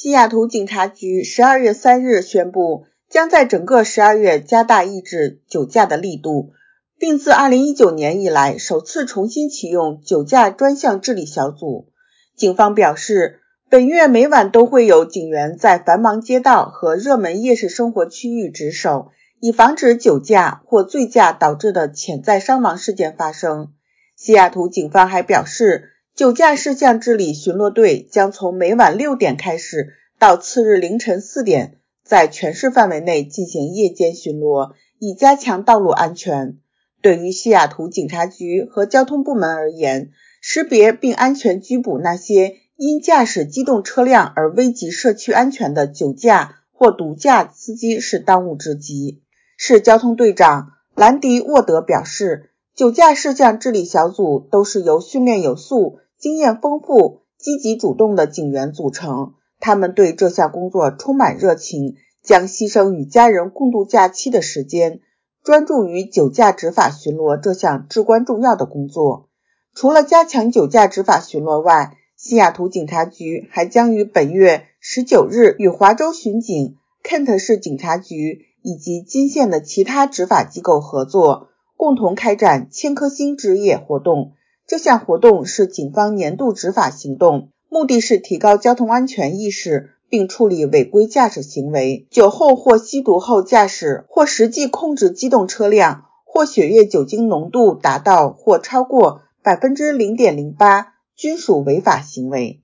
西雅图警察局12月3日宣布，将在整个12月加大抑制酒驾的力度，并自2019年以来首次重新启用酒驾专项治理小组。警方表示，本月每晚都会有警员在繁忙街道和热门夜市生活区域值守，以防止酒驾或醉驾导致的潜在伤亡事件发生。西雅图警方还表示，酒驾事项治理巡逻队将从每晚6点开始到次日凌晨4点，在全市范围内进行夜间巡逻，以加强道路安全。对于西雅图警察局和交通部门而言，识别并安全拘捕那些因驾驶机动车辆而危及社区安全的酒驾或毒驾司机是当务之急。市交通队长兰迪·沃德表示，酒驾事项治理小组都是由训练有素、经验丰富、积极主动的警员组成，他们对这项工作充满热情，将牺牲与家人共度假期的时间，专注于酒驾执法巡逻这项至关重要的工作。除了加强酒驾执法巡逻外，西雅图警察局还将于本月19日与华州巡警、肯特市警察局以及金县的其他执法机构合作，共同开展千颗星之夜活动。这项活动是警方年度执法行动，目的是提高交通安全意识，并处理违规驾驶行为。酒后或吸毒后驾驶或实际控制机动车辆，或血液酒精浓度达到或超过 0.08%， 均属违法行为。